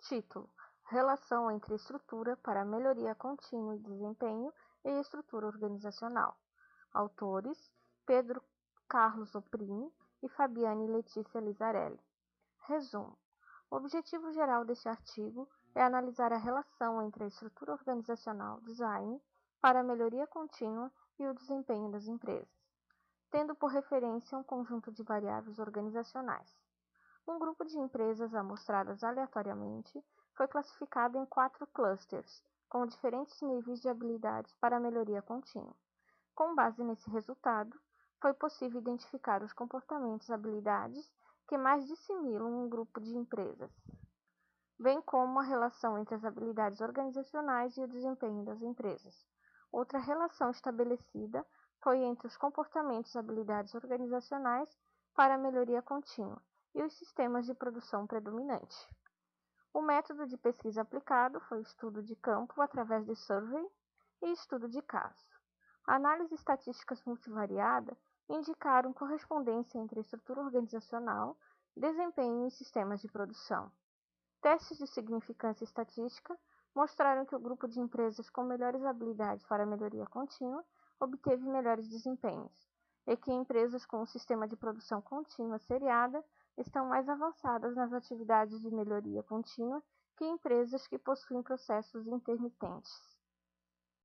Título: Relação entre estrutura para melhoria contínua e desempenho e estrutura organizacional. Autores: Pedro Carlos Oprime e Fabiane Letícia Lizarelli. Resumo: o objetivo geral deste artigo é analisar a relação entre a estrutura organizacional, design, para a melhoria contínua e o desempenho das empresas, tendo por referência um conjunto de variáveis organizacionais. Um grupo de empresas amostradas aleatoriamente foi classificado em 4 clusters, com diferentes níveis de habilidades para a melhoria contínua. Com base nesse resultado, foi possível identificar os comportamentos e habilidades que mais dissimilam um grupo de empresas, bem como a relação entre as habilidades organizacionais e o desempenho das empresas. Outra relação estabelecida foi entre os comportamentos e habilidades organizacionais para a melhoria contínua e os sistemas de produção predominante. O método de pesquisa aplicado foi o estudo de campo através de survey e estudo de caso. A análise estatística multivariada indicaram correspondência entre a estrutura organizacional, desempenho e sistemas de produção. Testes de significância estatística mostraram que o grupo de empresas com melhores habilidades para a melhoria contínua obteve melhores desempenhos, e que empresas com um sistema de produção contínua seriada estão mais avançadas nas atividades de melhoria contínua que empresas que possuem processos intermitentes.